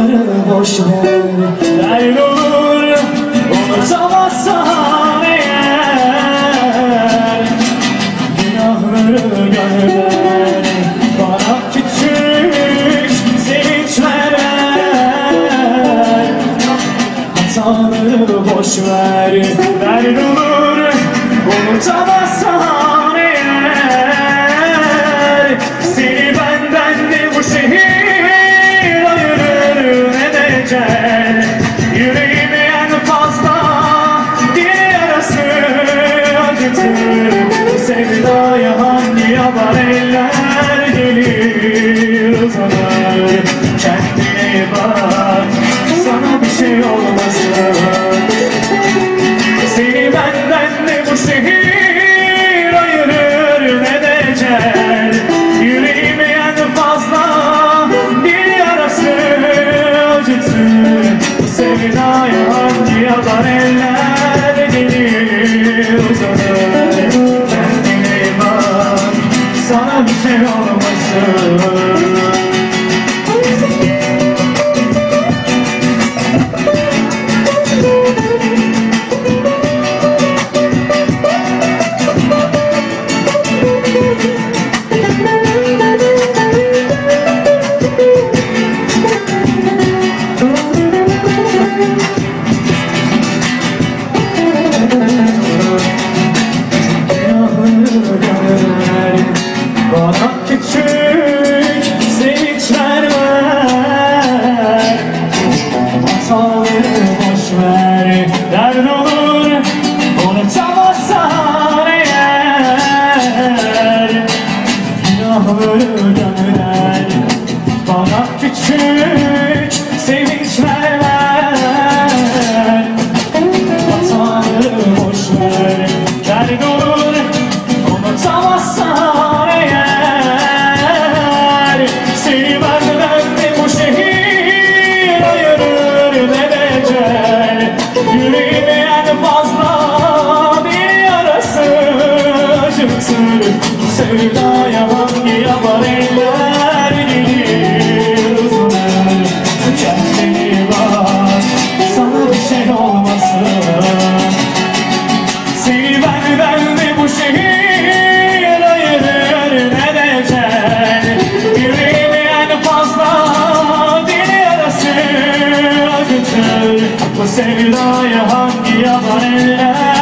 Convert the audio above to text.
Hataları boş ver, dert olur unutamazsan eğer. Günahları görme, bana küçük sevinçler ver. Hataları boş ver, dert olur unutamazsan eğer. Seni benden de bu şehir ayırır ne de ecel. Yüreğimi en fazla bir yarası acıtır. Sevdaya hangi yaban eller gelir uzanır. Kendine iyi bak, sana bir şey olmasın. Seni benden de bu şehir ayırır ne de ecel. Yüreğimi en fazla bir yarası acıtır. Sevdaya hangi yaban eller gelir uzanır. Kendine iyi bak, sana bir şey olmasın. Bana küçük sevinçler ver. Hataları boş ver, dert olur unutamazsan eğer. Günahları gönder, bana küçük sevinçler ver. Hataları boş ver, dert olur unutamazsan eğer. Seni benden de bu şehir ayırır ne de ecel. Yüreğime en fazla bir yarası acıtır. Sevdaya hangi yaban eller gelir uzanır. Kendine iyi bak, sana bir şey olmasın. Seni benden de bu şehir ayırır ne de ecel. Yüreğimi en fazla bir yarası acıtır. Bu sevdaya hangi yaban eller